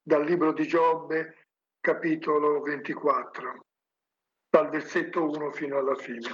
dal libro di Giobbe, capitolo 24, dal versetto 1 fino alla fine.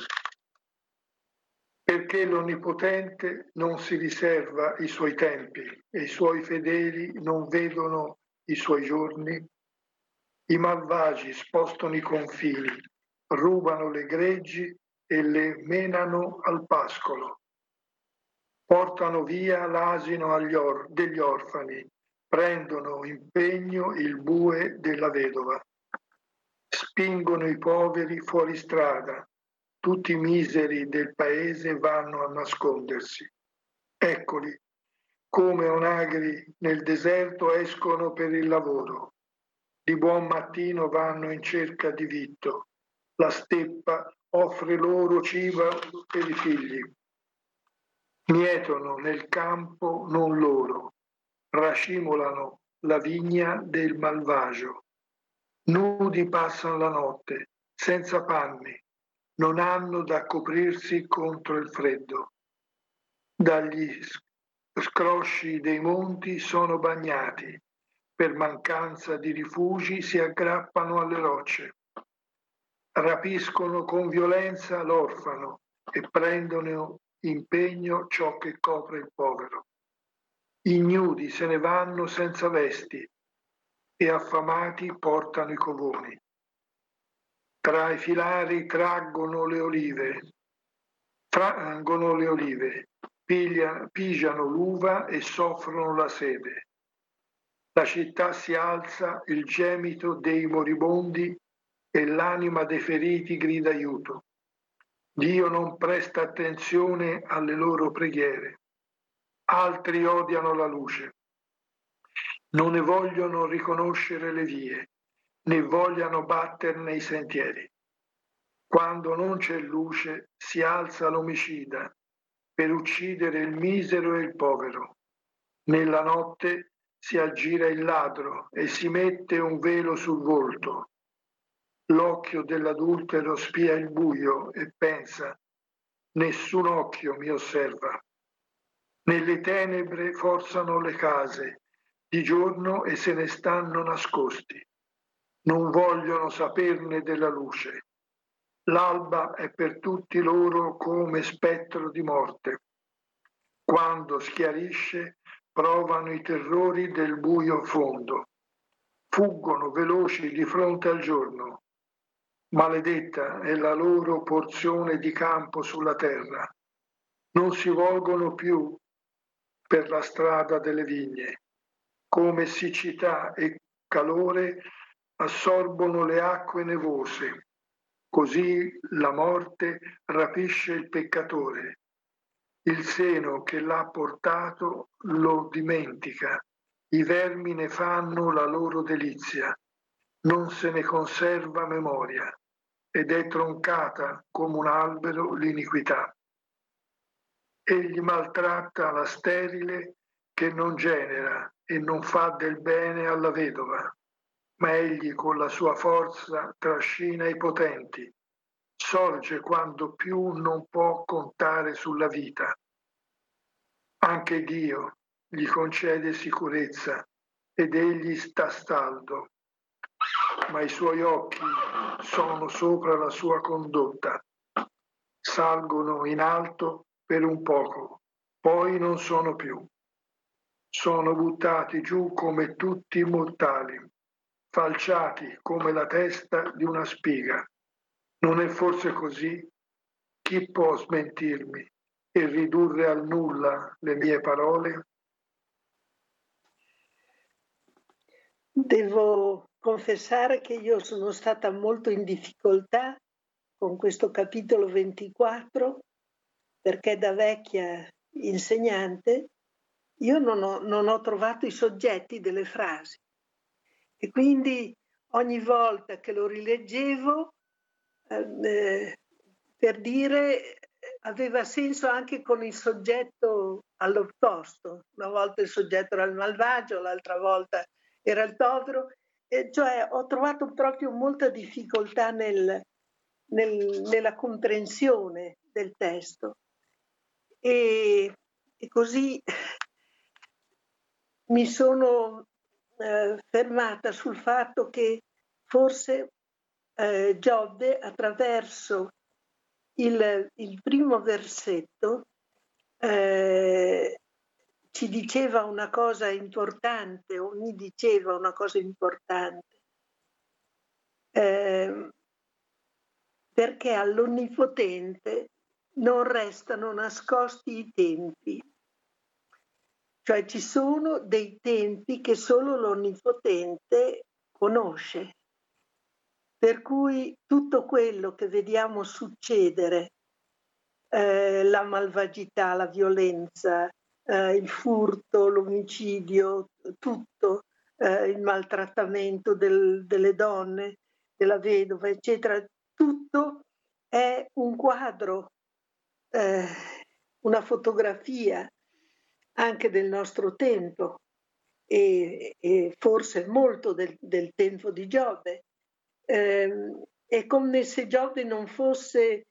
Perché l'Onnipotente non si riserva i suoi tempi e i suoi fedeli non vedono i suoi giorni? I malvagi spostano i confini, rubano le greggi e le menano al pascolo. Portano via l'asino degli orfani, prendono in pegno il bue della vedova. Spingono i poveri fuori strada, tutti i miseri del paese vanno a nascondersi. Eccoli, come onagri nel deserto escono per il lavoro. Di buon mattino vanno in cerca di vitto. La steppa offre loro cibo per i figli. Mietono nel campo non loro, racimolano la vigna del malvagio. Nudi passano la notte, senza panni, non hanno da coprirsi contro il freddo. Dagli scrosci dei monti sono bagnati, per mancanza di rifugi si aggrappano alle rocce. Rapiscono con violenza l'orfano e prendono in pegno ciò che copre il povero. Ignudi se ne vanno senza vesti e affamati portano i covoni. Tra i filari traggono le olive, pigiano l'uva e soffrono la sete. La città si alza, il gemito dei moribondi e l'anima dei feriti grida aiuto. Dio non presta attenzione alle loro preghiere. Altri odiano la luce. Non ne vogliono riconoscere le vie, né vogliano batterne i sentieri. Quando non c'è luce si alza l'omicida per uccidere il misero e il povero. Nella notte si aggira il ladro e si mette un velo sul volto. L'occhio dell'adultero spia il buio e pensa: nessun occhio mi osserva. Nelle tenebre forzano le case di giorno e se ne stanno nascosti. Non vogliono saperne della luce. L'alba è per tutti loro come spettro di morte. Quando schiarisce, provano i terrori del buio fondo. Fuggono veloci di fronte al giorno. Maledetta è la loro porzione di campo sulla terra. Non si volgono più per la strada delle vigne. Come siccità e calore assorbono le acque nevose. Così la morte rapisce il peccatore. Il seno che l'ha portato lo dimentica. I vermi ne fanno la loro delizia. Non se ne conserva memoria ed è troncata come un albero l'iniquità. Egli maltratta la sterile che non genera e non fa del bene alla vedova, ma egli con la sua forza trascina i potenti, sorge quando più non può contare sulla vita. Anche Dio gli concede sicurezza ed egli sta saldo, ma i suoi occhi sono sopra la sua condotta. Salgono in alto per un poco, poi non sono più. Sono buttati giù come tutti i mortali, falciati come la testa di una spiga. Non è forse così? Chi può smentirmi e ridurre al nulla le mie parole? Devo confessare che io sono stata molto in difficoltà con questo capitolo 24, perché da vecchia insegnante io non ho trovato i soggetti delle frasi e quindi ogni volta che lo rileggevo per dire aveva senso anche con il soggetto all'opposto. Una volta il soggetto era il malvagio, l'altra volta era il povero, e cioè ho trovato proprio molta difficoltà nella comprensione del testo e così mi sono fermata sul fatto che forse Giobbe, attraverso il primo versetto, ci diceva una cosa importante, o mi diceva una cosa importante, perché all'Onnipotente non restano nascosti i tempi. Cioè ci sono dei tempi che solo l'Onnipotente conosce. Per cui tutto quello che vediamo succedere, la malvagità, la violenza, il furto, l'omicidio, tutto, il maltrattamento delle donne, della vedova, eccetera, tutto è un quadro, una fotografia anche del nostro tempo e forse molto del tempo di Giobbe. È come se Giobbe non fosse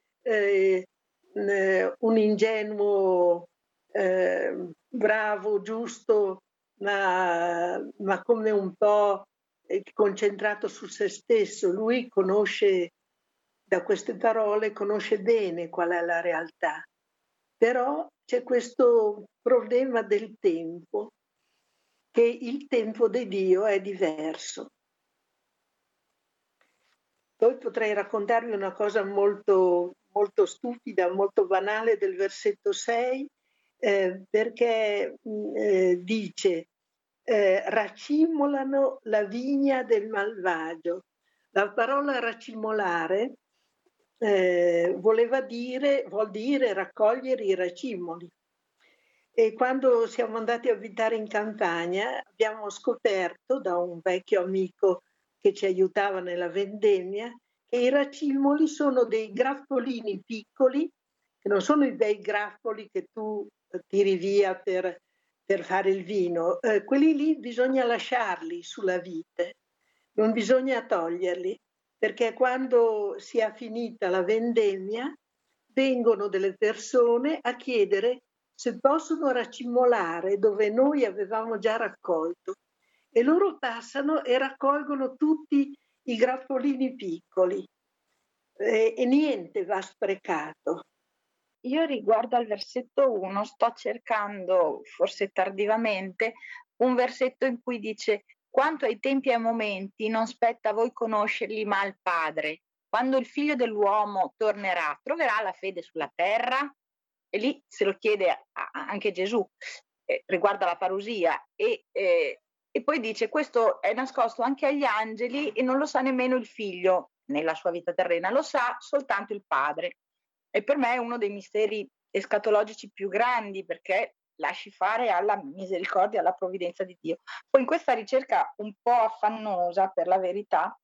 un ingenuo bravo, giusto, ma come un po' concentrato su se stesso. Lui conosce, da queste parole, conosce bene qual è la realtà. Però c'è questo problema del tempo, che il tempo di Dio è diverso. Poi potrei raccontarvi una cosa molto, molto stupida, molto banale del versetto 6, perché dice racimolano la vigna del malvagio. La parola racimolare vuol dire raccogliere i racimoli. E quando siamo andati a abitare in campagna abbiamo scoperto da un vecchio amico che ci aiutava nella vendemmia che i racimoli sono dei graffolini piccoli, che non sono i bei graffoli che tu tiri via per fare il vino. Quelli lì bisogna lasciarli sulla vite, non bisogna toglierli, perché quando sia finita la vendemmia vengono delle persone a chiedere se possono racimolare dove noi avevamo già raccolto, e loro passano e raccolgono tutti i graffolini piccoli e niente va sprecato. Io riguardo al versetto 1 sto cercando, forse tardivamente, un versetto in cui dice: quanto ai tempi e ai momenti non spetta a voi conoscerli, ma al Padre. Quando il Figlio dell'uomo tornerà, troverà la fede sulla terra? E lì se lo chiede anche Gesù, riguardo alla parusia, e poi dice: questo è nascosto anche agli angeli e non lo sa nemmeno il Figlio nella sua vita terrena, lo sa soltanto il Padre. E per me è uno dei misteri escatologici più grandi, perché lasci fare alla misericordia, alla provvidenza di Dio. Poi in questa ricerca un po' affannosa, per la verità,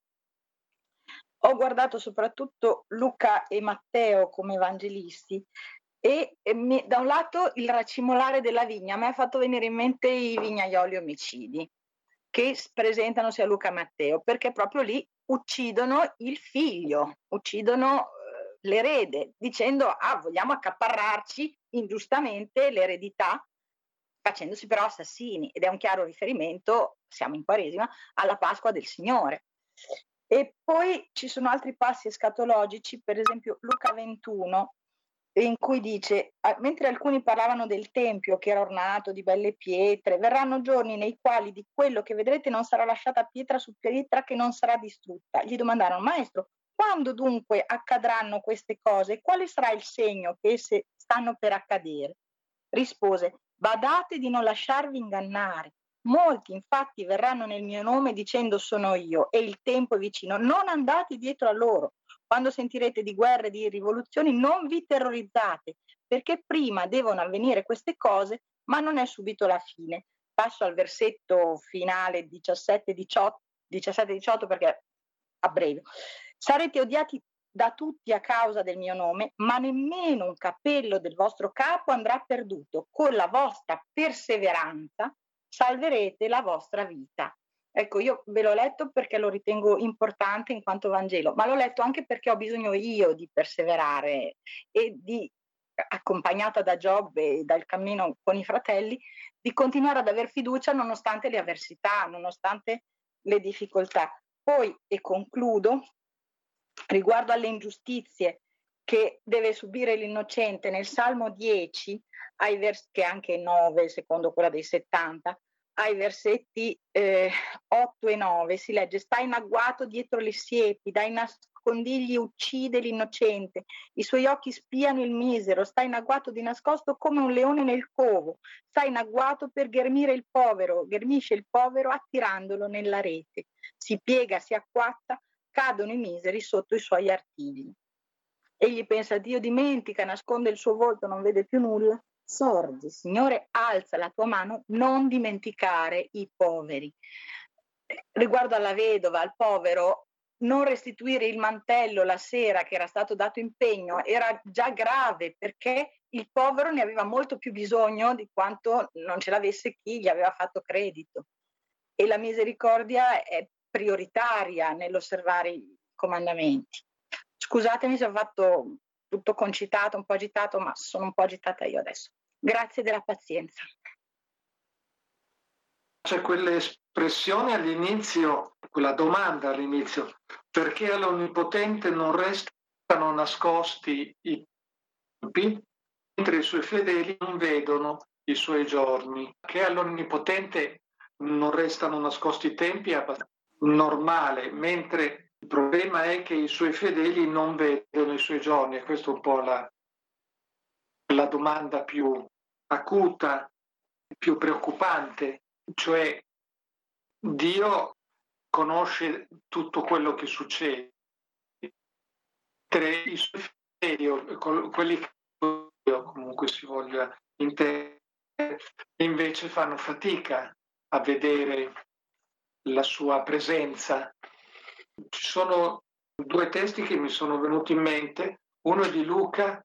ho guardato soprattutto Luca e Matteo come evangelisti e da un lato il racimolare della vigna mi ha fatto venire in mente i vignaioli omicidi che presentano sia Luca e Matteo, perché proprio lì uccidono il figlio, uccidono l'erede, dicendo vogliamo accaparrarci ingiustamente l'eredità, facendosi però assassini, ed è un chiaro riferimento, siamo in Quaresima, alla Pasqua del Signore. E poi ci sono altri passi escatologici, per esempio Luca 21, in cui dice: mentre alcuni parlavano del tempio che era ornato di belle pietre, verranno giorni nei quali di quello che vedrete non sarà lasciata pietra su pietra che non sarà distrutta. Gli domandarono: maestro, quando dunque accadranno queste cose? Quale sarà il segno che esse stanno per accadere? Rispose: badate di non lasciarvi ingannare. Molti infatti verranno nel mio nome dicendo sono io, e il tempo è vicino. Non andate dietro a loro. Quando sentirete di guerre e di rivoluzioni non vi terrorizzate, perché prima devono avvenire queste cose, ma non è subito la fine. Passo al versetto finale 17-18 perché a breve. Sarete odiati da tutti a causa del mio nome, ma nemmeno un capello del vostro capo andrà perduto. Con la vostra perseveranza salverete la vostra vita. Ecco, io ve l'ho letto perché lo ritengo importante in quanto Vangelo, ma l'ho letto anche perché ho bisogno io di perseverare e di accompagnata da Giobbe e dal cammino con i fratelli, di continuare ad aver fiducia nonostante le avversità, nonostante le difficoltà. Poi, e concludo, riguardo alle ingiustizie che deve subire l'innocente, nel Salmo 10, che è anche 9 secondo quella dei 70, ai versetti 8 e 9 si legge: sta in agguato dietro le siepi, dai nascondigli uccide l'innocente, i suoi occhi spiano il misero, sta in agguato di nascosto come un leone nel covo, sta in agguato per ghermisce il povero attirandolo nella rete, si piega, si acquatta, cadono i miseri sotto i suoi artigli. Egli pensa: Dio dimentica, nasconde il suo volto, non vede più nulla. Sorgi, Signore, alza la tua mano, non dimenticare i poveri. Riguardo alla vedova, al povero, non restituire il mantello la sera che era stato dato impegno era già grave, perché il povero ne aveva molto più bisogno di quanto non ce l'avesse chi gli aveva fatto credito. E la misericordia è prioritaria nell'osservare i comandamenti. Scusatemi se ho fatto tutto concitato, un po' agitato, ma sono un po' agitata io adesso. Grazie della pazienza. C'è quell'espressione all'inizio, quella domanda all'inizio: perché all'Onnipotente non restano nascosti i tempi, mentre i suoi fedeli non vedono i suoi giorni? Che all'Onnipotente non restano nascosti i tempi è abbastanza normale, mentre il problema è che i suoi fedeli non vedono i suoi giorni, e questa è un po' la domanda più acuta, più preoccupante. Cioè, Dio conosce tutto quello che succede, mentre i suoi fedeli, quelli che comunque si voglia intendere, invece fanno fatica a vedere la sua presenza. Ci sono due testi che mi sono venuti in mente, uno è di Luca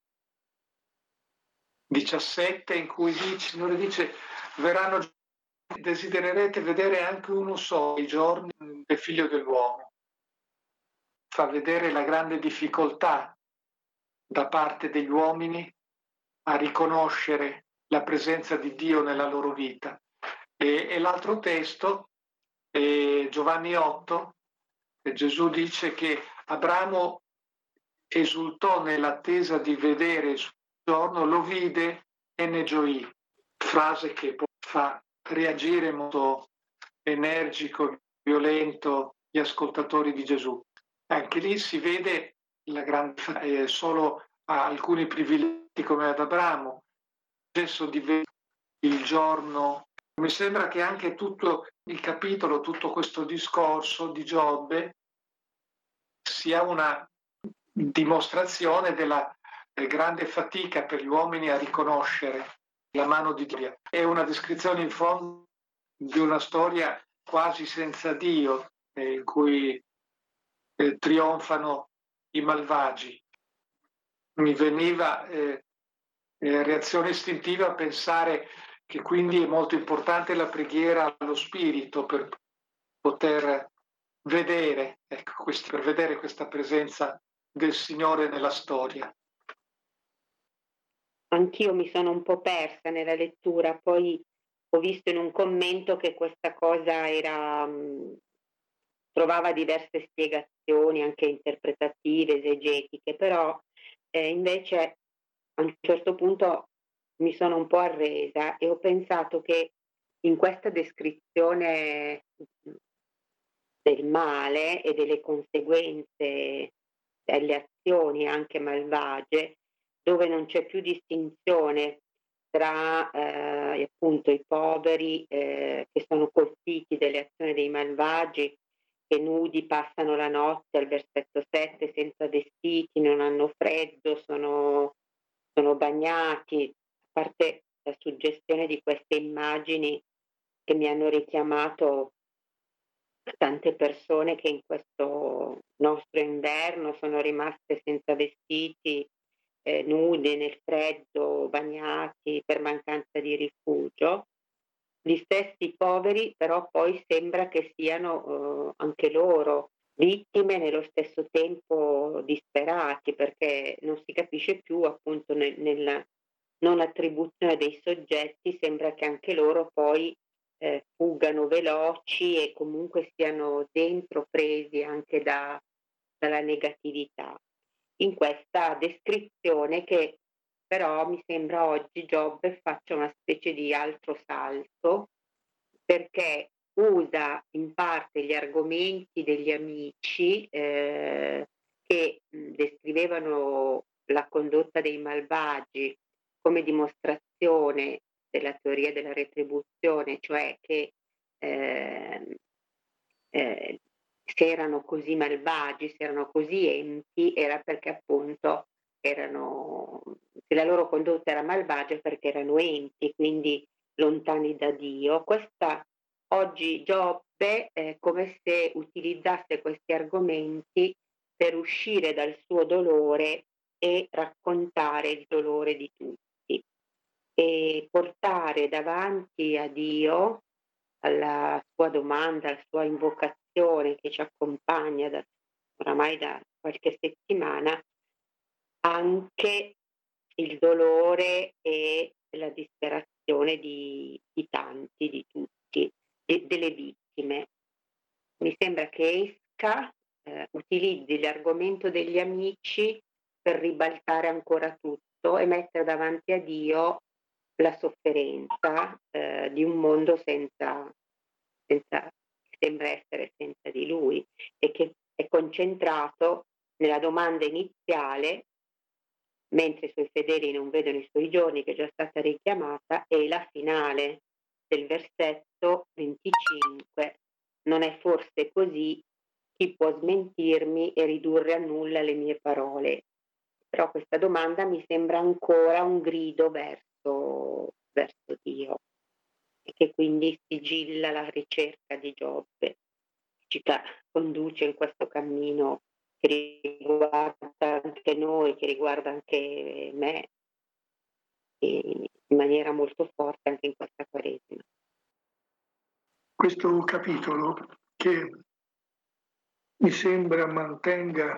17, in cui il Signore dice: verranno, desidererete vedere anche uno solo i giorni del Figlio dell'uomo. Fa vedere la grande difficoltà da parte degli uomini a riconoscere la presenza di Dio nella loro vita. E l'altro testo è Giovanni 8, e Gesù dice che Abramo esultò nell'attesa di vedere il suo giorno, lo vide e ne gioì. Frase che fa reagire in modo energico, violento gli ascoltatori di Gesù. Anche lì si vede la grande solo a alcuni privilegi come ad Abramo, stesso di vedere il giorno. Mi sembra che anche tutto il capitolo, tutto questo discorso di Giobbe sia una dimostrazione della grande fatica per gli uomini a riconoscere la mano di Dio. È una descrizione in fondo di una storia quasi senza Dio, in cui trionfano i malvagi. Mi veniva reazione istintiva a pensare che quindi è molto importante la preghiera allo Spirito per poter vedere, per vedere questa presenza del Signore nella storia. Anch'io mi sono un po' persa nella lettura, poi ho visto in un commento che questa cosa trovava diverse spiegazioni anche interpretative, esegetiche, però invece a un certo punto mi sono un po' arresa e ho pensato che in questa descrizione del male e delle conseguenze delle azioni anche malvagie, dove non c'è più distinzione tra appunto i poveri che sono colpiti dalle azioni dei malvagi, che nudi passano la notte, al versetto 7, senza vestiti, non hanno freddo, sono bagnati, a parte la suggestione di queste immagini che mi hanno richiamato tante persone che in questo nostro inverno sono rimaste senza vestiti, nude nel freddo, bagnati per mancanza di rifugio. Gli stessi poveri però poi sembra che siano anche loro vittime, nello stesso tempo disperati, perché non si capisce più appunto nella non attribuzione dei soggetti, sembra che anche loro poi fuggano veloci e comunque siano dentro presi anche dalla negatività. In questa descrizione che però mi sembra oggi Giobbe faccia una specie di altro salto, perché usa in parte gli argomenti degli amici che descrivevano la condotta dei malvagi come dimostrazione della teoria della retribuzione, cioè che eh, se erano così malvagi, se erano così empi, era perché appunto se la loro condotta era malvagia perché erano empi, quindi lontani da Dio. Oggi Giobbe è come se utilizzasse questi argomenti per uscire dal suo dolore e raccontare il dolore di tutti e portare davanti a Dio, alla sua domanda, alla sua invocazione che ci accompagna oramai da qualche settimana, anche il dolore e la disperazione di tanti, di tutti, delle vittime. Mi sembra che esca, utilizzi l'argomento degli amici per ribaltare ancora tutto e mettere davanti a Dio la sofferenza di un mondo senza sembra essere senza di lui e che è concentrato nella domanda iniziale, mentre i suoi fedeli non vedono i suoi giorni, che è già stata richiamata, e la finale del versetto 25: non è forse così? Chi può smentirmi e ridurre a nulla le mie parole? Però questa domanda mi sembra ancora un grido verso Dio, e che quindi sigilla la ricerca di Giobbe, ci conduce in questo cammino che riguarda anche noi, che riguarda anche me, in maniera molto forte anche in questa Quaresima. Questo capitolo, che mi sembra mantenga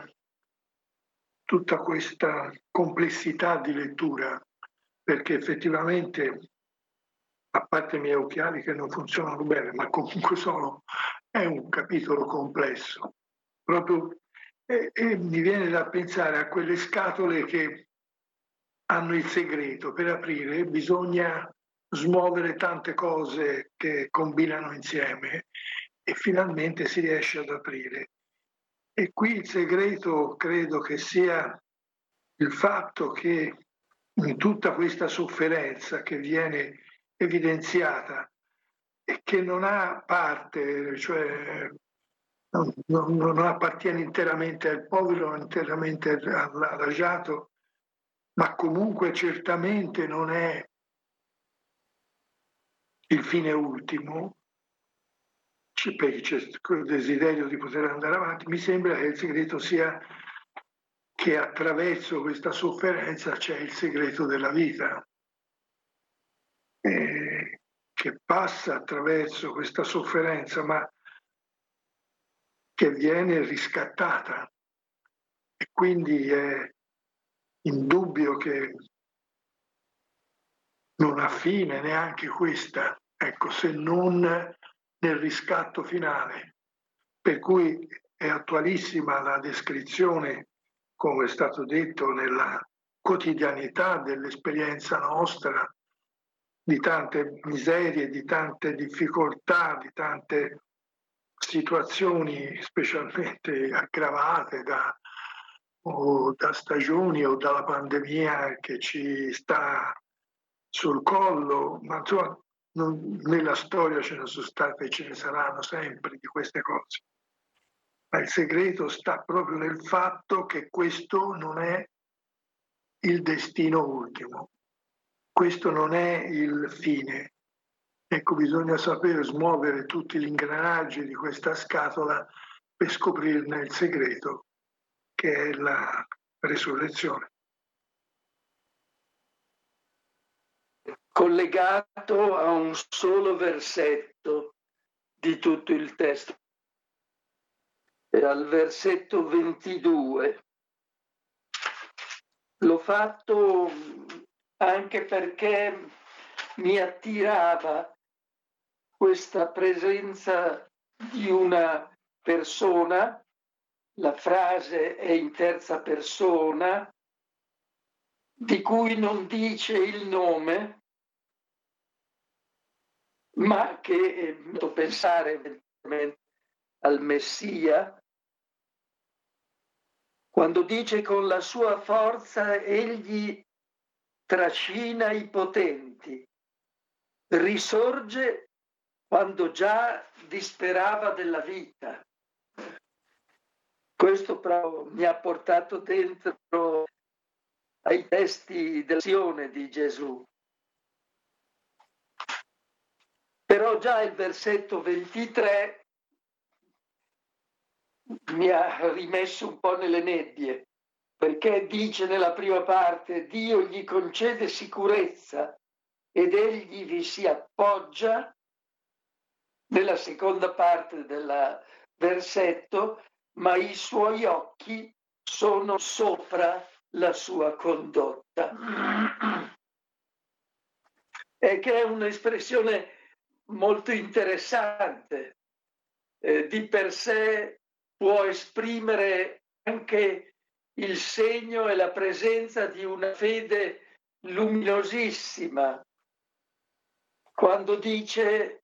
tutta questa complessità di lettura, perché effettivamente, a parte i miei occhiali che non funzionano bene, ma comunque è un capitolo complesso. Proprio, e mi viene da pensare a quelle scatole che hanno il segreto. Per aprire bisogna smuovere tante cose che combinano insieme e finalmente si riesce ad aprire. E qui il segreto credo che sia il fatto che in tutta questa sofferenza che viene evidenziata e che non ha parte, cioè non appartiene interamente al povero, interamente all'agiato, ma comunque certamente non è il fine ultimo, perché c'è quel desiderio di poter andare avanti. Mi sembra che il segreto sia che attraverso questa sofferenza c'è il segreto della vita, che passa attraverso questa sofferenza, ma che viene riscattata. E quindi è indubbio che non ha fine neanche questa, ecco, se non nel riscatto finale. Per cui è attualissima la descrizione, come è stato detto, nella quotidianità dell'esperienza nostra, di tante miserie, di tante difficoltà, di tante situazioni specialmente aggravate da stagioni o dalla pandemia che ci sta sul collo, ma insomma nella storia ce ne sono state e ce ne saranno sempre di queste cose. Ma il segreto sta proprio nel fatto che questo non è il destino ultimo, questo non è il fine. Ecco, bisogna sapere smuovere tutti gli ingranaggi di questa scatola per scoprirne il segreto, che è la resurrezione. Collegato a un solo versetto di tutto il testo al versetto 22. L'ho fatto anche perché mi attirava questa presenza di una persona, la frase è in terza persona, di cui non dice il nome, ma che devo pensare evidentemente al Messia, quando dice con la sua forza egli trascina i potenti, risorge quando già disperava della vita. Questo però mi ha portato dentro ai testi dell'azione di Gesù. Però già il versetto 23 mi ha rimesso un po' nelle nebbie, perché dice nella prima parte: Dio gli concede sicurezza ed egli vi si appoggia. Nella seconda parte del versetto: ma i suoi occhi sono sopra la sua condotta. E che è un'espressione molto interessante, di per sé può esprimere anche il segno e la presenza di una fede luminosissima, quando dice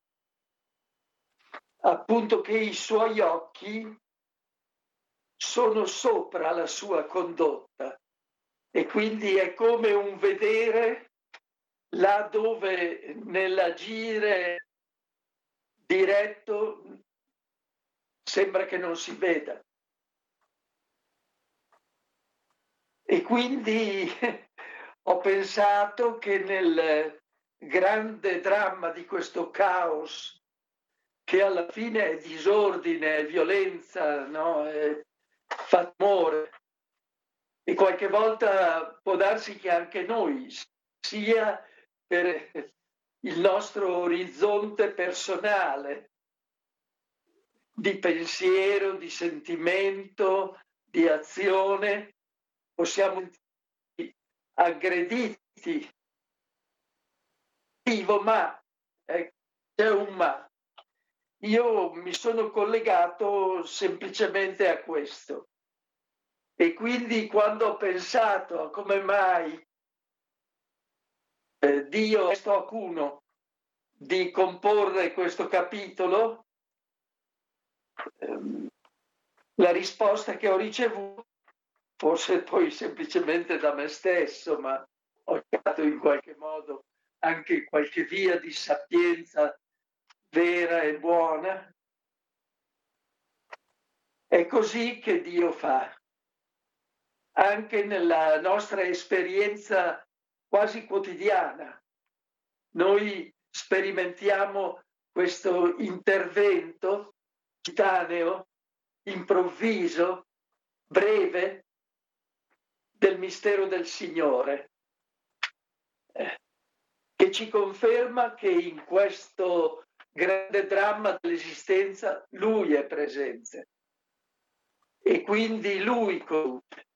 appunto che i suoi occhi sono sopra la sua condotta, e quindi è come un vedere là dove nell'agire diretto sembra che non si veda. E quindi ho pensato che nel grande dramma di questo caos, che alla fine è disordine, è violenza, no? È famore, e qualche volta può darsi che anche noi, sia per il nostro orizzonte personale, di pensiero, di sentimento, di azione, possiamo essere aggrediti. Ma c'è un ma. Io mi sono collegato semplicemente a questo. E quindi quando ho pensato a come mai Dio ha chiesto a qualcuno di comporre questo capitolo, la risposta che ho ricevuto, forse poi semplicemente da me stesso, ma ho cercato in qualche modo anche qualche via di sapienza vera e buona, è così che Dio fa. Anche nella nostra esperienza quasi quotidiana, noi sperimentiamo questo intervento istantaneo, improvviso, breve, del mistero del Signore, che ci conferma che in questo grande dramma dell'esistenza Lui è presente e quindi Lui conduce.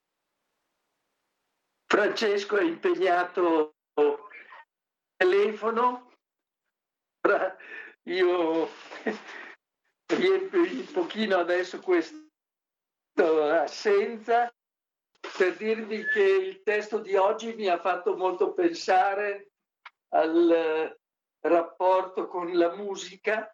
Francesco è impegnato al telefono, io riempio un pochino adesso questa assenza per dirvi che il testo di oggi mi ha fatto molto pensare al rapporto con la musica.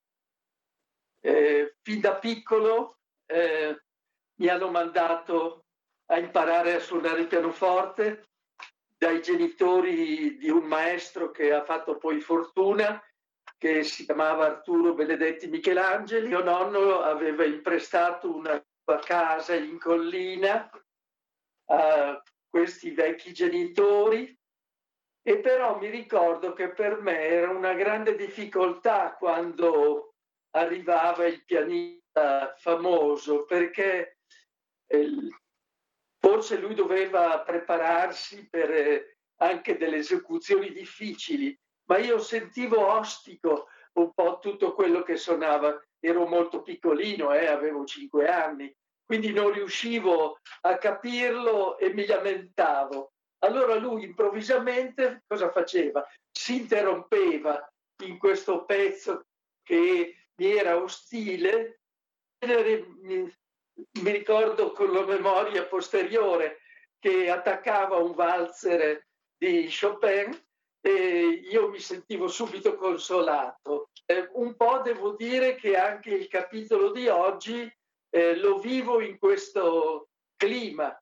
Fin da piccolo mi hanno mandato a imparare a suonare il pianoforte dai genitori di un maestro che ha fatto poi fortuna, che si chiamava Arturo Benedetti Michelangeli. Mio nonno aveva imprestato una casa in collina a questi vecchi genitori, e però mi ricordo che per me era una grande difficoltà quando arrivava il pianista famoso, perché forse lui doveva prepararsi per anche delle esecuzioni difficili, ma io sentivo ostico un po' tutto quello che suonava ero molto piccolino, avevo 5 anni, quindi non riuscivo a capirlo e mi lamentavo. Allora lui improvvisamente cosa faceva? Si interrompeva in questo pezzo che mi era ostile. Mi ricordo con la memoria posteriore che attaccava un valzer di Chopin e io mi sentivo subito consolato. Un po' devo dire che anche il capitolo di oggi lo vivo in questo clima.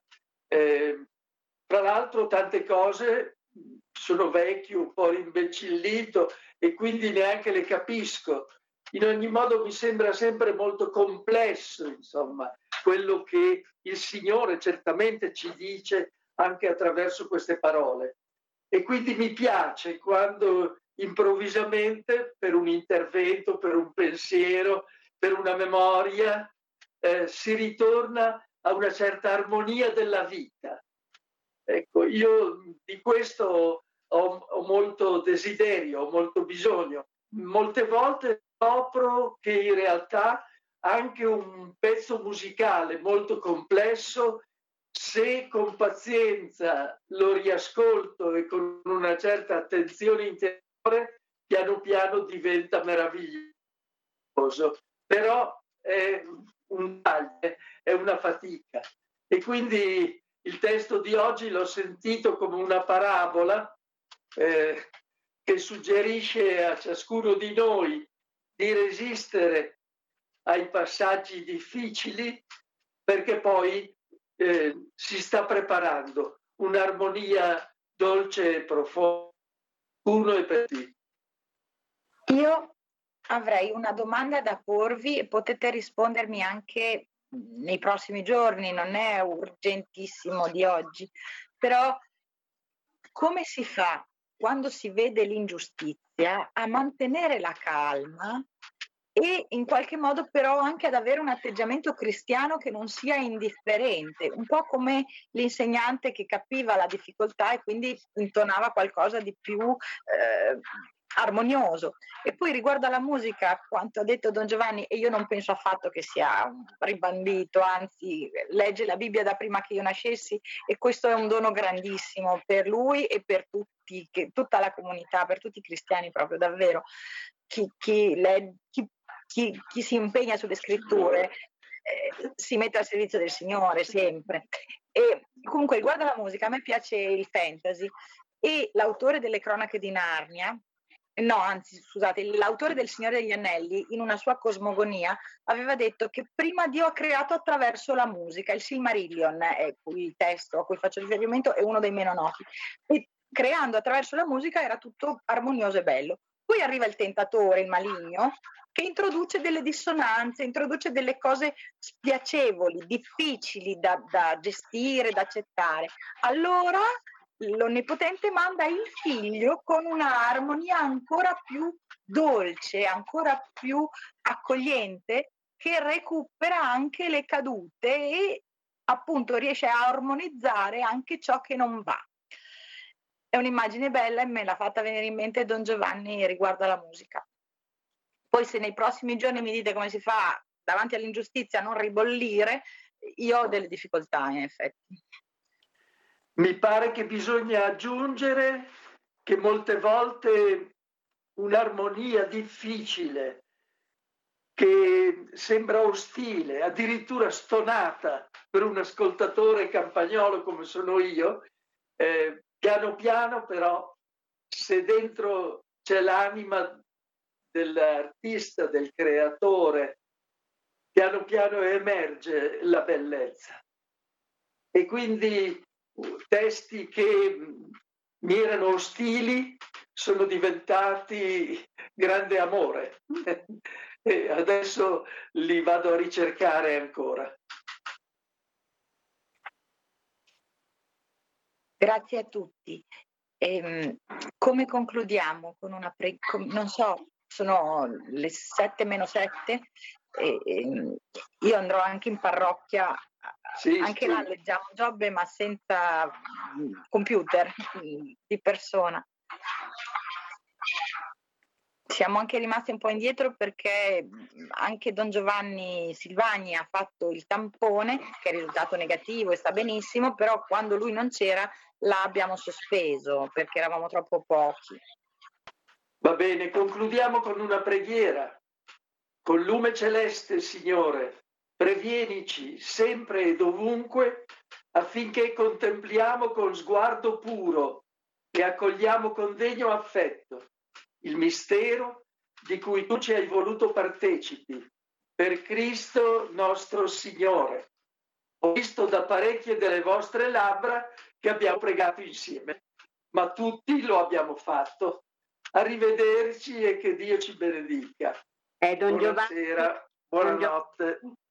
Tra l'altro tante cose, sono vecchio, un po' rimbecillito e quindi neanche le capisco. In ogni modo mi sembra sempre molto complesso, insomma, quello che il Signore certamente ci dice anche attraverso queste parole. E quindi mi piace quando improvvisamente, per un intervento, per un pensiero, per una memoria, si ritorna a una certa armonia della vita. Ecco, io di questo ho molto desiderio, ho molto bisogno. Molte volte scopro che in realtà anche un pezzo musicale molto complesso, se con pazienza lo riascolto e con una certa attenzione interiore, piano piano diventa meraviglioso. Però è un taglio, è una fatica. E quindi il testo di oggi l'ho sentito come una parabola che suggerisce a ciascuno di noi di resistere ai passaggi difficili, perché poi si sta preparando un'armonia dolce e profonda, uno e per tutti. Io avrei una domanda da porvi e potete rispondermi anche nei prossimi giorni, non è urgentissimo di oggi, però come si fa quando si vede l'ingiustizia a mantenere la calma e in qualche modo però anche ad avere un atteggiamento cristiano che non sia indifferente, un po' come l'insegnante che capiva la difficoltà e quindi intonava qualcosa di più armonioso. E poi riguardo alla musica, quanto ha detto Don Giovanni, e io non penso affatto che sia un ribambito, anzi legge la Bibbia da prima che io nascessi e questo è un dono grandissimo per lui e per tutti, tutta la comunità, per tutti i cristiani proprio, davvero. Chi si impegna sulle scritture si mette al servizio del Signore sempre. E comunque riguardo alla musica, a me piace il fantasy e l'autore delle Cronache di Narnia, l'autore del Signore degli Anelli, in una sua cosmogonia, aveva detto che prima Dio ha creato attraverso la musica, il Silmarillion è il testo a cui faccio riferimento, è uno dei meno noti, e creando attraverso la musica era tutto armonioso e bello. Poi arriva il tentatore, il maligno, che introduce delle dissonanze, introduce delle cose spiacevoli, difficili da gestire, da accettare. Allora l'Onnipotente manda il figlio con una armonia ancora più dolce, ancora più accogliente, che recupera anche le cadute e appunto riesce a armonizzare anche ciò che non va. È un'immagine bella e me l'ha fatta venire in mente Don Giovanni riguardo alla musica. Poi se nei prossimi giorni mi dite come si fa davanti all'ingiustizia a non ribollire, io ho delle difficoltà in effetti. Mi pare che bisogna aggiungere che molte volte un'armonia difficile, che sembra ostile, addirittura stonata per un ascoltatore campagnolo come sono io, piano piano però, se dentro c'è l'anima dell'artista, del creatore, piano piano emerge la bellezza. E quindi testi che mi erano ostili sono diventati grande amore e adesso li vado a ricercare ancora. Grazie a tutti. Come concludiamo? Con una non so, sono le 7:07 io andrò anche in parrocchia, sì, anche là leggiamo Giobbe ma senza computer, di persona. Siamo anche rimasti un po' indietro perché anche Don Giovanni Silvagni ha fatto il tampone, che è risultato negativo e sta benissimo, però quando lui non c'era l'abbiamo sospeso perché eravamo troppo pochi. Va bene, concludiamo con una preghiera. Col lume celeste, Signore, previenici sempre e dovunque affinché contempliamo con sguardo puro e accogliamo con degno affetto il mistero di cui tu ci hai voluto partecipi, per Cristo nostro Signore. Ho visto da parecchie delle vostre labbra che abbiamo pregato insieme, ma tutti lo abbiamo fatto. Arrivederci e che Dio ci benedica. Don Giovanni, Buonasera, buonanotte.